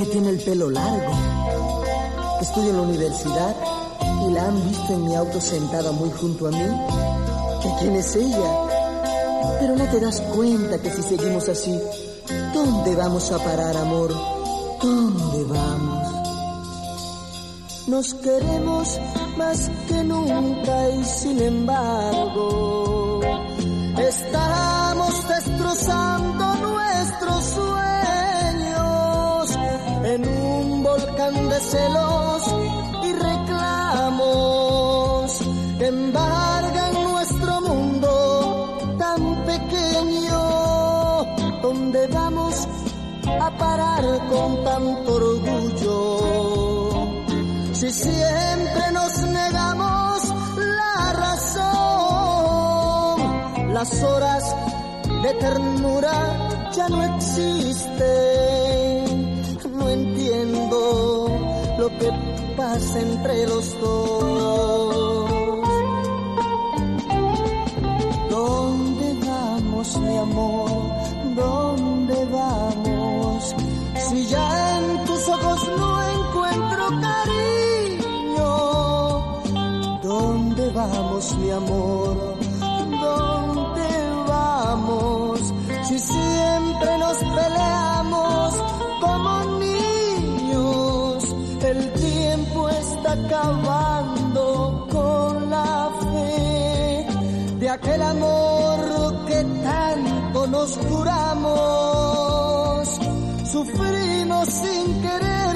que tiene el pelo largo, que estudia en la universidad y la han visto en mi auto sentada muy junto a mí. ¿Que quién es ella? Pero no te das cuenta que si seguimos así, ¿dónde vamos a parar, amor? ¿Dónde vamos? Nos queremos más que nunca y sin embargo estamos destrozando nuestros sueños en un volcán de celos y reclamos que embargan nuestro mundo tan pequeño. ¿Dónde vamos a parar con tanto orgullo? Si siempre nos negamos la razón, las horas de ternura ya no existen. No entiendo lo que pasa entre los dos. ¿Dónde vamos, mi amor? ¿Dónde vamos? Si ya en tus ojos no encuentro cariño. ¿Dónde vamos, mi amor? ¿Dónde vamos? Si siempre nos peleamos como niños. El tiempo está acabando con la fe de aquel amor que tanto nos juramos. Sufrimos sin querer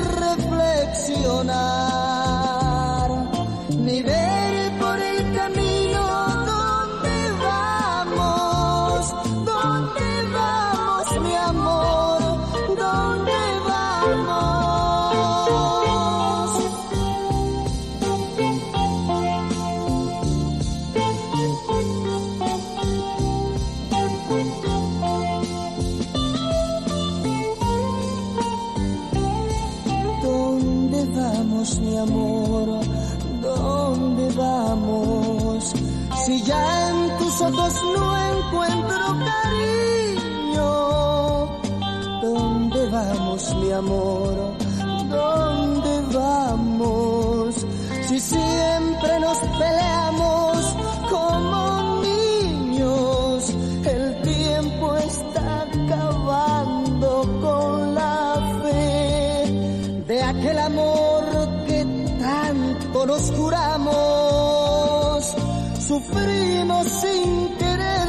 reflexionar, ni ver por el camino dónde vamos. ¿Dónde vamos, mi amor? ¿Dónde vamos? Mi amor, ¿dónde vamos? Si ya en tus ojos no encuentro cariño. ¿Dónde vamos, mi amor? ¿Dónde vamos? Si siempre nos peleamos como niños. El tiempo está acabando con la fe de aquel amor que tanto nos juramos. Sufrimos sin querer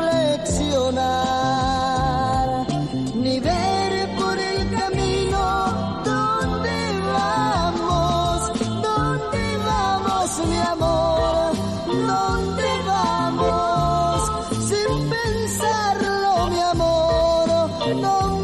reflexionar, ni ver por el camino dónde vamos. ¿Dónde vamos, mi amor? ¿Dónde vamos? Sin pensarlo, mi amor, ¿dónde